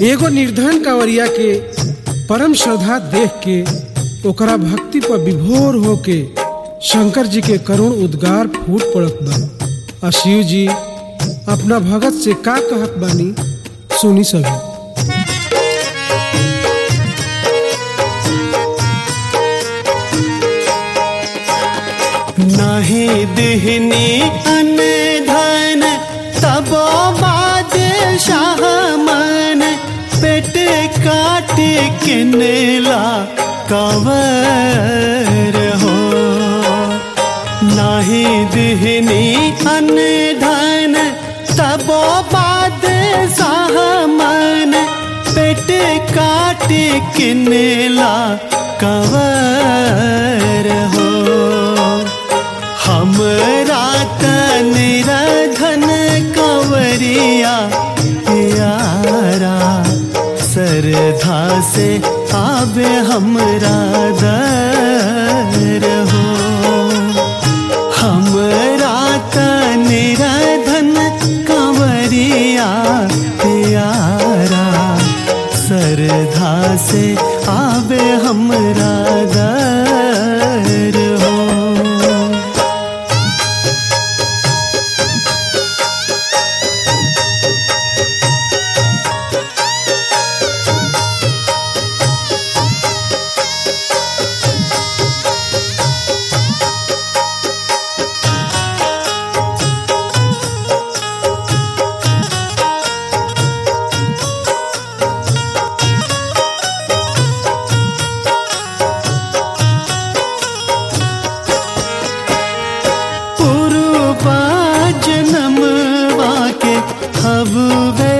एगो निर्धन कांवरिया के परम श्रद्धा देख के ओकरा भक्ति पर विभोर होके शंकर जी के करुण उद्गार फूट पड़त बा। शिव जी अपना भगत से का कहत बानी सुनी सभी। नाही दिहनी अन धन तबो बादशाह मन पेट काट किनला कंवर हो। नाही दिहनी अन धन तबो बादशाह मन पेट काट किनला कंवर हो। हमरा निराधन कंवरिया यारा श्रद्धा से आवे हमरा दर हो। हमरा निराधन कंवरिया यारा श्रद्धा से आवे हमरा दर हो। हवे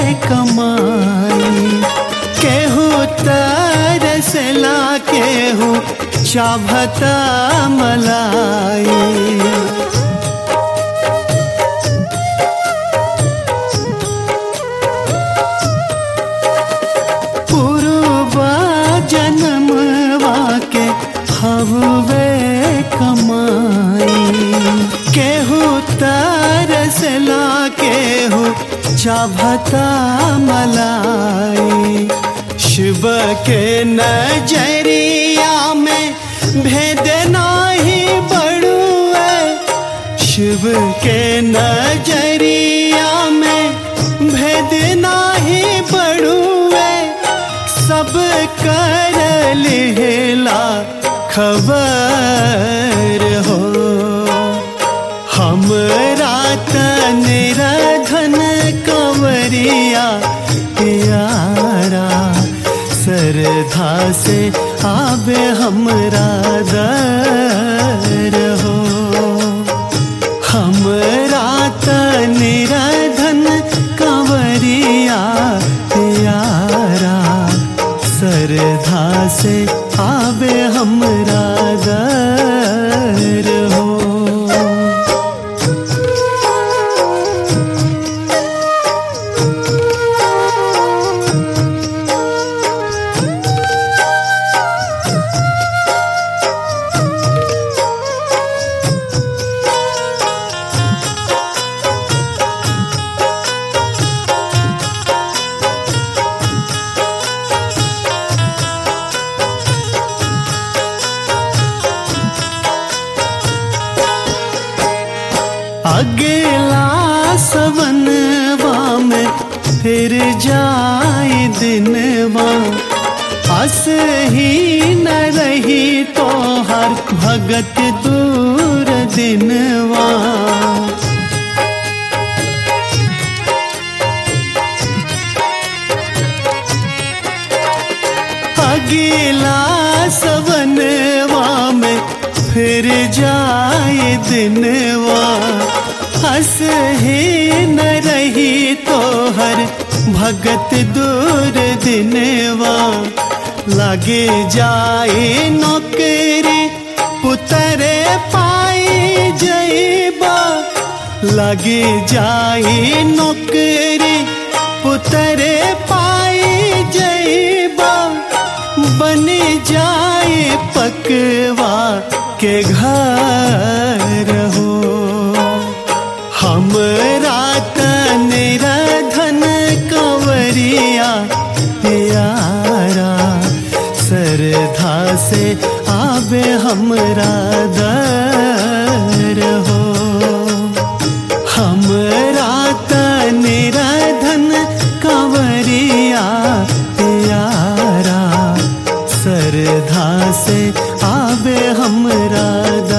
कमाई केहू तरसला केहू चाभता मलाई। पूर्वा जन्मवा के हवे कमाई केहू तरसला केहू चाभता मलाई। शिव के नजरिया में भेद नाही बड़ुए। शिव के नजरिया में भेद नाही बड़ुए। सब कर लेला खबर हो। हमरा निराधन कंवरिया यारा श्रद्धा से आवे हमरा दर हो। हमरा निराधन कंवरिया यारा श्रद्धा से आवे हमरा दर हो। अगला सवनवा में फिर जाए दिनवा। अस ही न रही तो हर भगत दूर दिनवा। अगला सवनवा में फिर जाए दिनवा। हंस ही न रही तो हर भगत दूर दिनवा। लगे जाए नौकरी पुतरे पाई जईबा। लगे जाए नौकरी पुतरे पाई जईबा। बन जाए पकवा के घर हो। हमरा निराधन कंवर कांवरिया प्यारा, श्रद्धा से आवे हमरा दर हो। हमरा निराधन कांवरिया प्यारा, श्रद्धा से आवे हमरा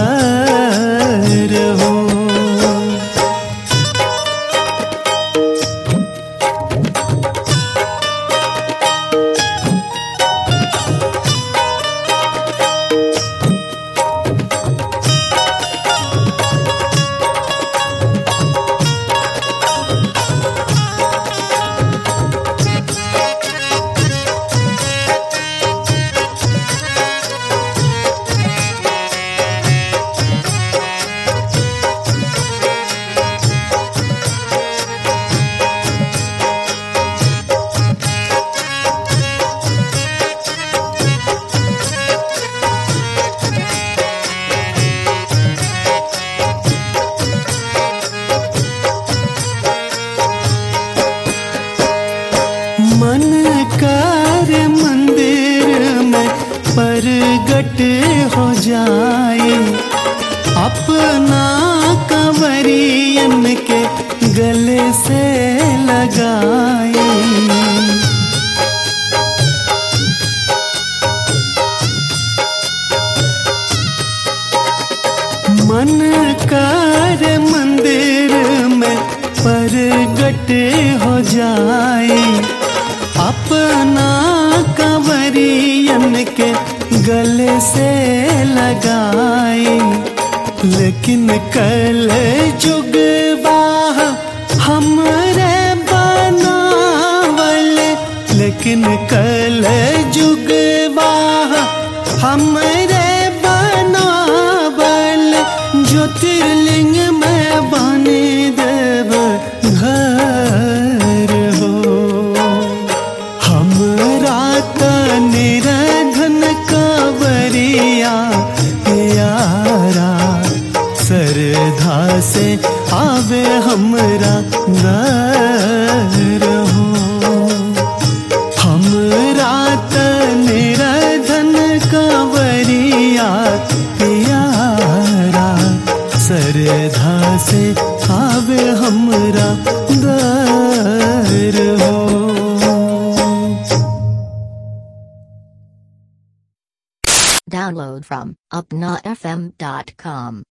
दर हो। मन कर मंदिर में प्रगट हो जाए, अपना कंवरियन के गले से लगाए। मन कर मंदिर में प्रगट हो जाए, अपना कंवरियन के गले से लगाए। लेकिन कल जुगवा हमरे बनावल, लेकिन कल जुगवा हमरे बनावल, ज्योतिर्लिंग में बने देव घर हो। हमरा निराधन कांवरिया प्यारा, श्रद्धा से आवे हमरा दर हो। हमरा निराधन कांवरिया प्यारा, श्रद्धा से आवे हमरा दर हो। Download from upnafm.com.